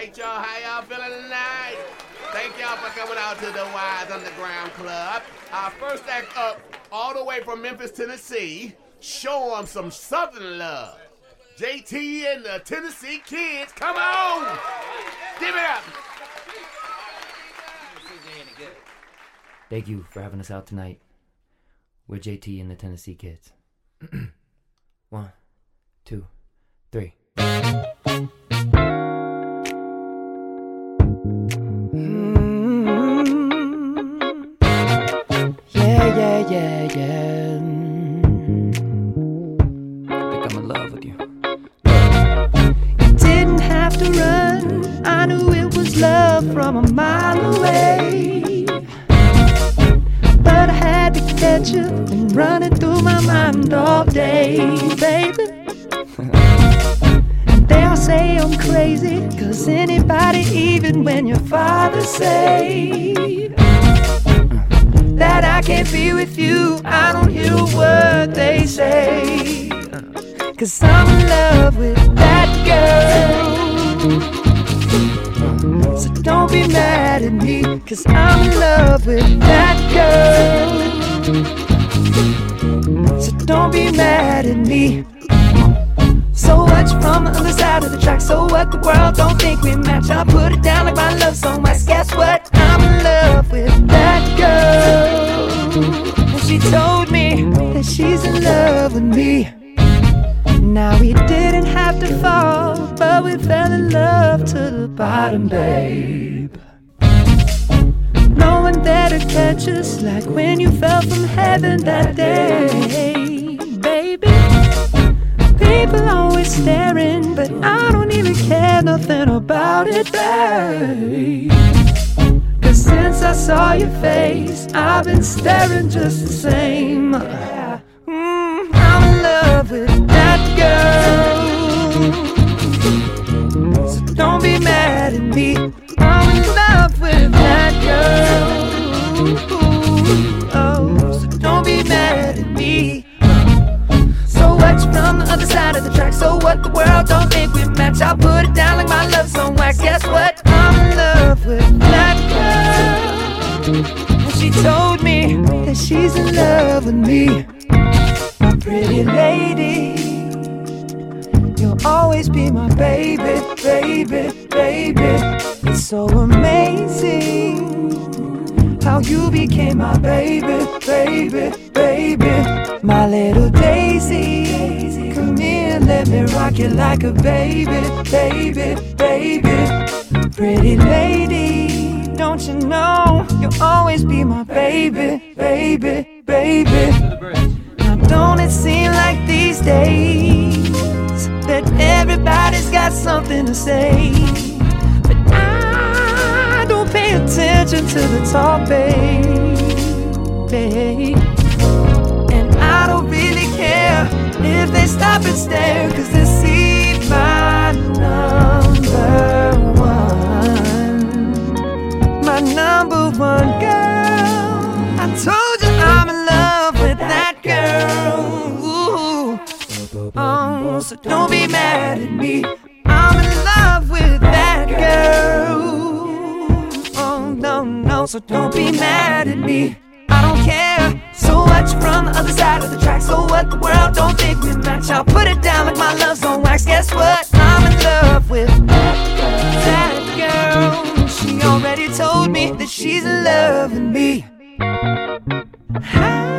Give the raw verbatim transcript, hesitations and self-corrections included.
right, y'all. How y'all feeling tonight? Thank y'all for coming out to the Wise Underground Club. Our first act up, all the way from Memphis, Tennessee. Show them some Southern love. J T and the Tennessee Kids, come on! Give it up! Thank you for having us out tonight. We're J T and the Tennessee Kids. One, two, three. Yeah, yeah, yeah, yeah. I think I'm in love with you. You didn't have to run. I knew it was love from a mile away. But I had to catch you and run it through my mind all day, baby. And they'll say I'm crazy, 'cause anybody, even when your father say that I can't be with you, I don't hear a word they say, 'cause I'm in love with that girl. So don't be mad at me, 'cause I'm in love with that girl. So don't be mad at me. So much from the other side of the track. So what, the world don't think we match. I put it down like my love song. Mas guess what? I'm in love with that girl. And she told me that she's in love with me. Now we didn't have to fall, but we fell in love to the bottom, babe. No one there to catch us like when you fell from heaven that day, baby. People always staring, but I don't even care nothing about it, babe. 'Cause since I saw your face, I've been staring just the same. mm, I'm in love with that girl. So don't be mad at me. I'm in love with that girl. Oh, so don't be mad at me. So what's from the other side of the track? So what, the world don't think we match. I'll put it down like my love song wax. Guess what? I'm in love with that girl. And she told me that she's in love with me. My pretty lady, you'll always be my baby, baby, baby. It's so amazing how you became my baby, baby, baby. My little daisy, come here, let me rock you like a baby, baby, baby. Pretty lady, don't you know you'll always be my baby, baby, baby. Now don't it seem like these days that everybody's got something to say, but I don't pay attention to the talk, baby. And I don't really care if they stop and stare, 'cause they see my number one, my number one girl. I told you I'm in love with that girl. Ooh. Oh, so don't be mad at me. I'm in love with that girl. Oh, no, no, so don't be mad at me. I don't care. So much from the other side of the track. So what, the world don't think we match. I'll put it down like my love song wax. Guess what? I'm in love with that girl. She already told me that she's in love with me.